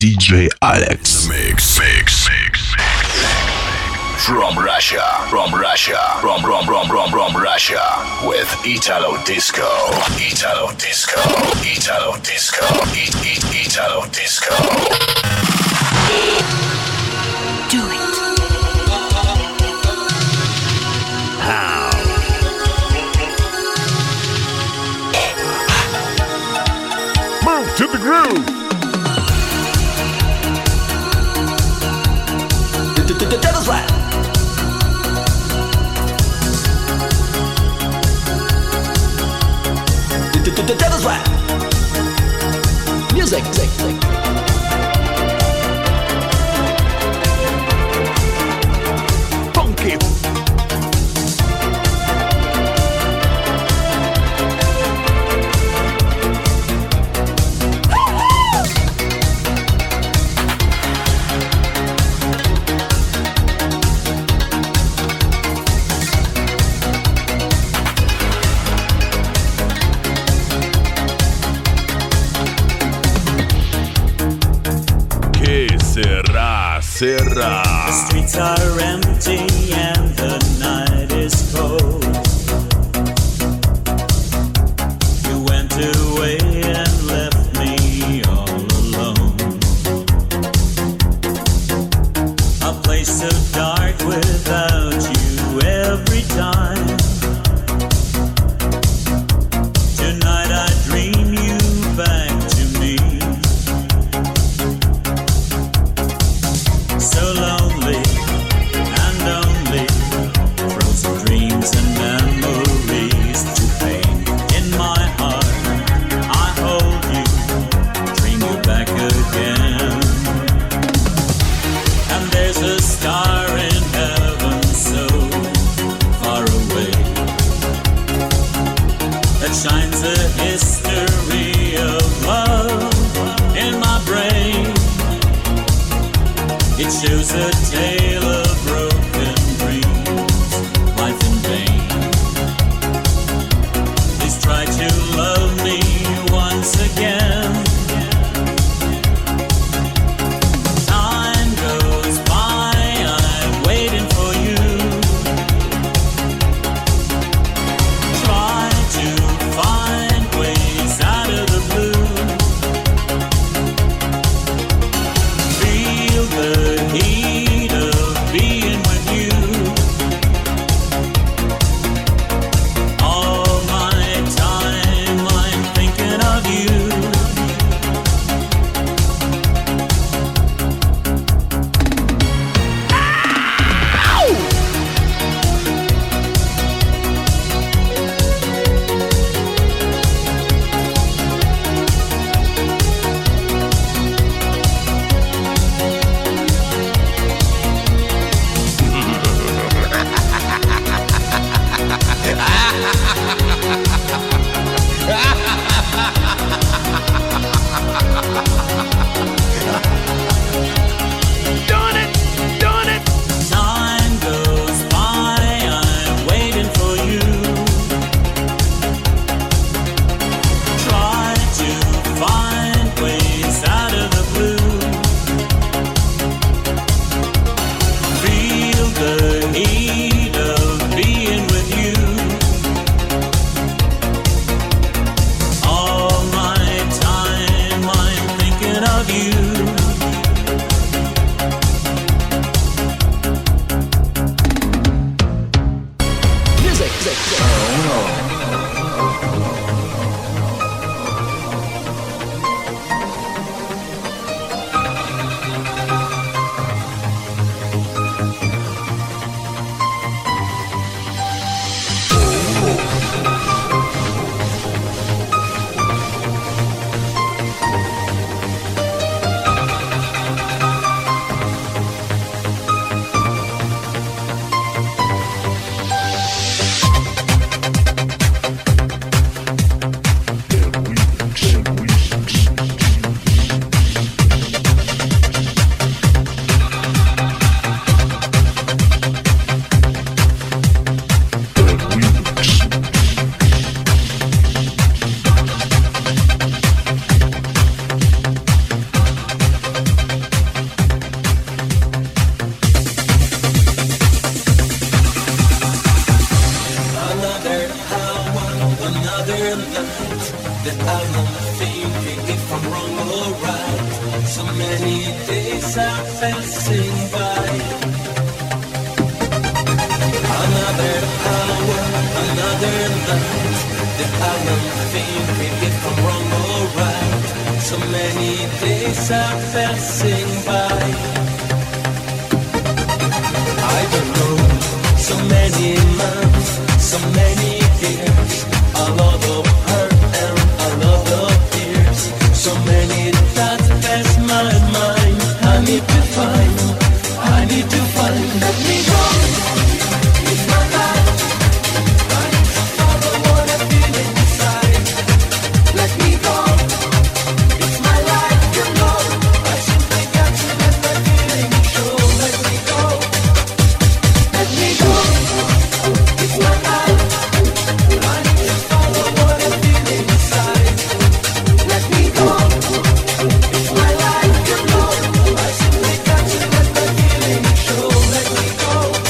DJ Alex. Mix. From Russia, from Russia, with Italo Disco. Italo Disco. Do it. How? Move to the groove. Devil's Rap. Devil's Rap. Music. Funky. Será. The streets are empty and the night is cold. You went away and left me all alone. A place so dark without you every time. Tonight I dream you back to me. So lonely and only, frozen dreams and memories to pain. In my heart, I hold you, dream you back again. And there's a star in heaven so far away that shines a history of love in my brain. It shows a tale of broken dreams, life in vain. Please try to love me once again. Time goes by, I'm waiting for you. Try to find ways out of the blue. Feel the heat of many days are passing by. Another hour, another night, that I don't think if I'm wrong or right. So many days are passing by. I don't know, so many months, so many years, a lot of hurt and a lot of tears. So many thoughts pass my mind. I need to find, let me go. It's my life. I need to follow what I feel inside. Let me go. It's my life, you know. I simply got to let my feelings show. Let me go. Let me go. It's my life. I need to follow what I feel inside. Let me go. It's my life, you know. I simply got to let my feelings show. Let me go.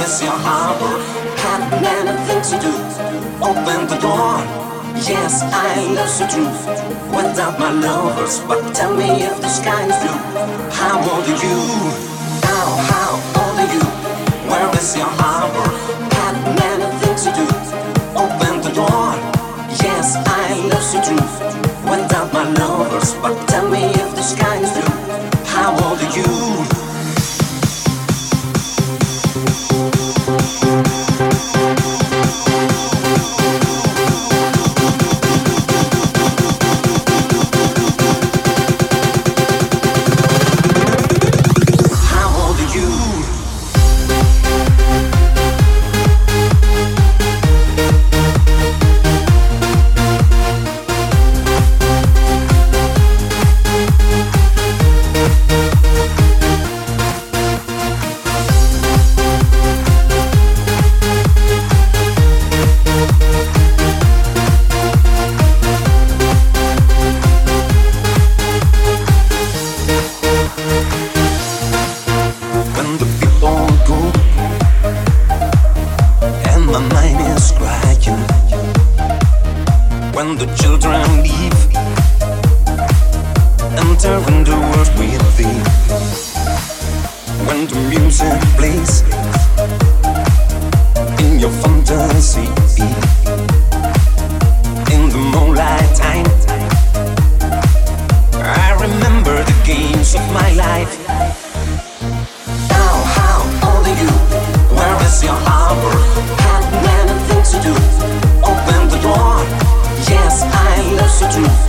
is your harbor? Had many things to do. Open the door. Yes, I love the truth. Without my lovers, but tell me if the sky is blue. How old are you? How old are you? Where is your harbor? Had many things to do. Open the door. Yes, I love the truth. Without my lovers, but tell me if the sky is blue. How old are you? When the children leave, entering the world with thee. When the music plays in your fantasy, in the moonlight time, I remember the games of my life. Now, how old are you? Where is your harbor? Had many things to do. Open the door. Yes, I love the truth.